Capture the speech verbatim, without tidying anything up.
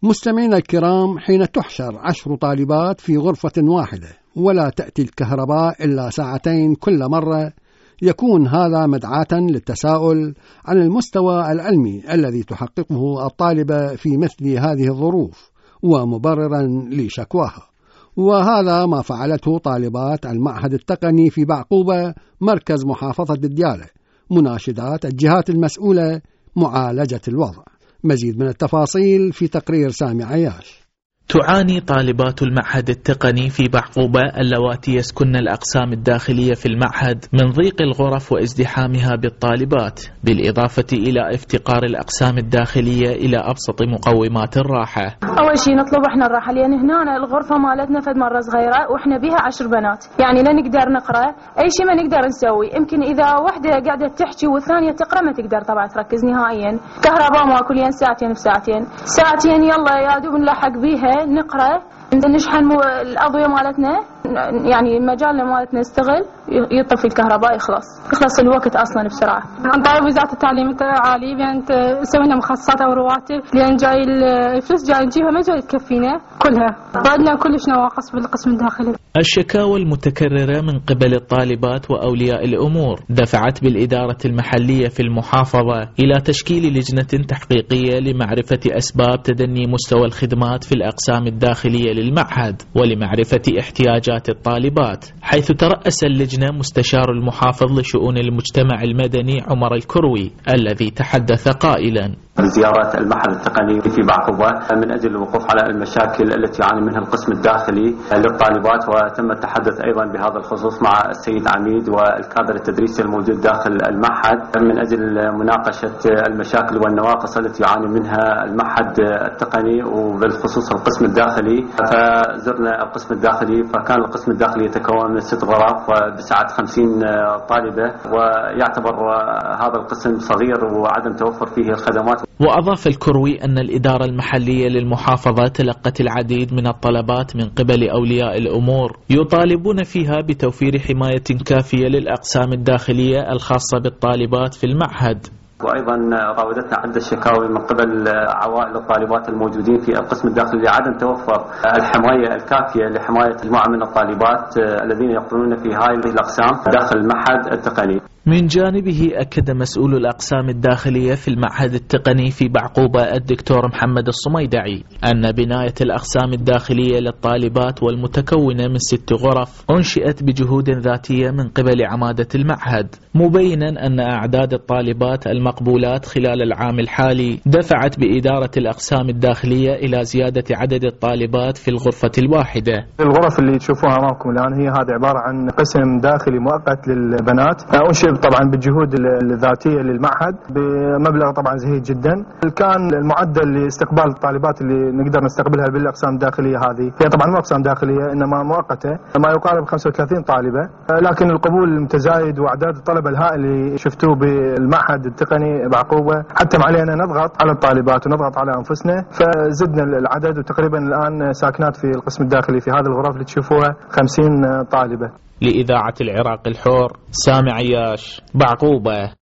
مستمعينا الكرام، حين تحشر عشر طالبات في غرفة واحدة ولا تأتي الكهرباء إلا ساعتين كل مرة، يكون هذا مدعاة للتساؤل عن المستوى العلمي الذي تحققه الطالبة في مثل هذه الظروف ومبررا لشكواها. وهذا ما فعلته طالبات المعهد التقني في بعقوبة مركز محافظة ديالى، مناشدات الجهات المسؤولة معالجة الوضع. مزيد من التفاصيل في تقرير سامي عياش. تعاني طالبات المعهد التقني في بعقوبة اللواتي يسكن الأقسام الداخلية في المعهد من ضيق الغرف وازدحامها بالطالبات، بالإضافة إلى افتقار الأقسام الداخلية إلى أبسط مقومات الراحة. أول شيء نطلب إحنا الراحة، لأن هنا الغرفة مالتنا فد مرة صغيرة وإحنا بها عشر بنات، يعني لا نقدر نقرأ أي شيء ما نقدر نسوي. يمكن إذا واحدة قاعدة تحكي والثانية تقرأ ما تقدر طبعا تركز نهائيا. كهرباء ماكو لين ساعتين في ساعتين ساعتين يلا يا دوب نلحق بيها نقرأ، نشحن الأضوية مالتنا، يعني مجالنا مالتنا يستغل، يطفي الكهرباء يخلص يخلص الوقت أصلا بسرعة. عن طريق وزارة التعليم العالي بأن تسوي لنا مخصصات أو رواتب، لأن جاي الفلوس جاي نجيبها ما جاي تكفينا كلها، ضدنا كلش نواقص بالقسم الداخلي. الشكاوى المتكررة من قبل الطالبات وأولياء الأمور دفعت بالإدارة المحلية في المحافظة إلى تشكيل لجنة تحقيقية لمعرفة أسباب تدني مستوى الخدمات في الأقسام الداخلية للمعهد ولمعرفة احتياجات الطالبات، حيث ترأس اللجنة مستشار المحافظ لشؤون المجتمع المدني عمر الكروي، الذي تحدث قائلا: بزيارة المعهد التقني في بعقوبة من أجل الوقوف على المشاكل التي يعاني منها القسم الداخلي للطالبات، وتم التحدث أيضا بهذا الخصوص مع السيد عميد والكادر التدريسي الموجود داخل المعهد من أجل مناقشة المشاكل والنواقص التي يعاني منها المعهد التقني وبالخصوص القسم الداخلي. فزرنا القسم الداخلي، فكان القسم الداخلي يتكون من ست غرف بسعة خمسين طالبة، ويعتبر هذا القسم صغير وعدم توفر فيه الخدمات. وأضاف الكروي أن الإدارة المحلية للمحافظة تلقت العديد من الطلبات من قبل أولياء الأمور يطالبون فيها بتوفير حماية كافية للأقسام الداخلية الخاصة بالطالبات في المعهد. وأيضا راودتنا عدة شكاوي من قبل عوائل الطالبات الموجودين في القسم الداخلي لعدم توفر الحماية الكافية لحماية مجموعة من الطالبات الذين يقرؤون في هذه الأقسام داخل المعهد التقني. من جانبه أكد مسؤول الأقسام الداخلية في المعهد التقني في بعقوبة الدكتور محمد الصميدعي أن بناية الأقسام الداخلية للطالبات والمتكونة من ست غرف أنشئت بجهود ذاتية من قبل عمادة المعهد، مبينا أن أعداد الطالبات المقبولات خلال العام الحالي دفعت بإدارة الأقسام الداخلية إلى زيادة عدد الطالبات في الغرفة الواحدة. الغرف اللي تشوفوها أمامكم الآن هي هذه عبارة عن قسم داخلي مؤقت للبنات، أنشئ طبعا بالجهود الذاتية للمعهد بمبلغ طبعا زهيد جدا. كان المعدل لاستقبال الطالبات اللي نقدر نستقبلها بالأقسام الداخلية هذه هي طبعا مو أقسام داخلية إنما مؤقتة، ما يقارب خمسة وثلاثين طالبة، لكن القبول المتزايد وأعداد الطلبة الهائل اللي شفتوه بالمعهد التقني بعقوبة حتم علينا نضغط على الطالبات ونضغط على أنفسنا، فزدنا العدد وتقريبا الآن ساكنات في القسم الداخلي في هذه الغرف اللي تشوفوها خمسين طالبة. لإذاعة العراق الحر، سامي عياش، بعقوبة.